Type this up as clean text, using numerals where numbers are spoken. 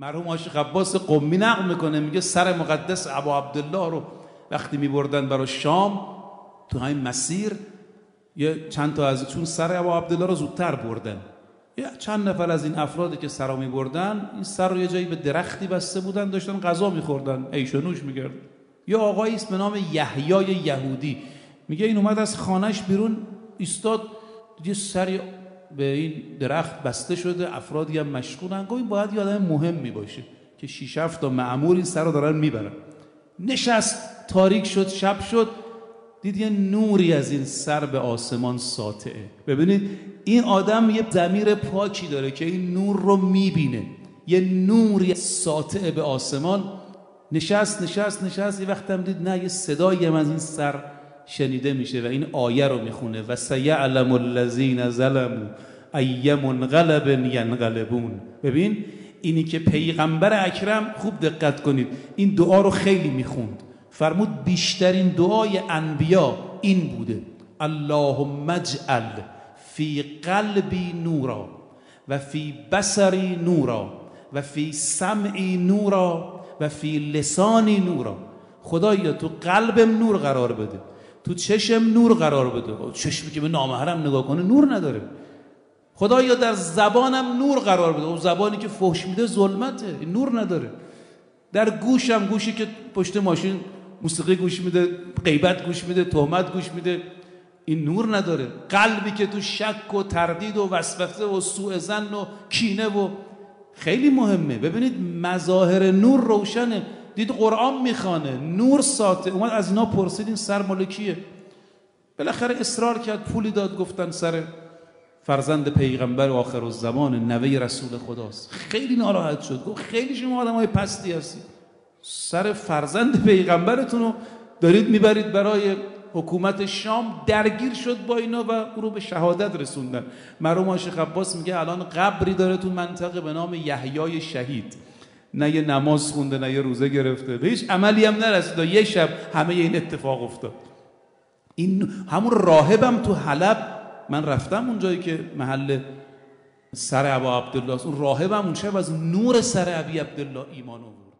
مرحوم عاشق عباس قمی نقل میکنه، میگه سر مقدس ابا عبدالله رو وقتی میبردن برای شام تو همین مسیر، یه چند تا از چون سر ابا عبدالله رو زودتر بردن، یه چند نفر از این افرادی که سر رو میبردن این سر رو یه جایی به درختی بسته بودن، داشتن غذا میخوردن، عیش و نوش میکردن. یه آقایی است به نام یحیای یهودی، میگه این اومد از خانهش بیرون ایستاد، یه سری به این درخت بسته شده، افرادی هم مشغولن، گفت این باید یه آدم مهمی باشه که 6 7 تا مأمور این سر رو دارن میبرن. نشست، تاریک شد، شب شد، دید یه نوری از این سر به آسمان ساطعه. ببینید این آدم یه ضمیر پاکی داره که این نور رو میبینه، یه نوری ساطعه به آسمان. نشست یه وقت هم دید نه، یه صدایی هم از این سر شنیده میشه و این آیه رو میخونه و سیعلم الذین ظلموا ای منقلب ینقلبون. ببین اینی که پیغمبر اکرم، خوب دقت کنید، این دعا رو خیلی میخوند، فرمود بیشترین دعای انبیا این بوده: اللهم اجعل فی قلبی نورا و فی بصری نورا و فی سمعی نورا و فی لسانی نورا. خدایا تو قلبم نور قرار بده، تو چشم نور قرار بده. چشمی که به نامحرم نگاه کنه نور نداره. خدایا در زبانم نور قرار بده، اون زبانی که فحش میده ظلمته، نور نداره. در گوشم، گوشی که پشت ماشین موسیقی گوش میده، غیبت گوش میده، تهمت گوش میده، این نور نداره. قلبی که تو شک و تردید و وسوسه و سوء ظن و کینه و خیلی مهمه. ببینید مظاهر نور روشنه. دید قرآن میخوانه، نور ساطع، اومد از اینا پرسید این سر مال کیه؟ بالاخره اصرار کرد، پولی داد، گفتن سر فرزند پیغمبر آخر الزمان، نوه رسول خداست. خیلی ناراحت شد، گفت خیلی شما آدمای پستی هستید، سر فرزند پیغمبرتون رو دارید میبرید برای حکومت شام. درگیر شد با اینا و او رو به شهادت رسوندن. مرحوم عاشق عباس میگه الان قبری داره تو منطقه به نام یحیای شهید، نه یه نماز خونده نه یه روزه گرفته، به هیچ عملی هم نرسید، یه شب همه این اتفاق افتاد. این همون راهبم تو حلب، من رفتم اون جایی که محل سر ابا عبدالله است، اون راهبم اون شب از نور سر ابی عبدالله ایمان آورد.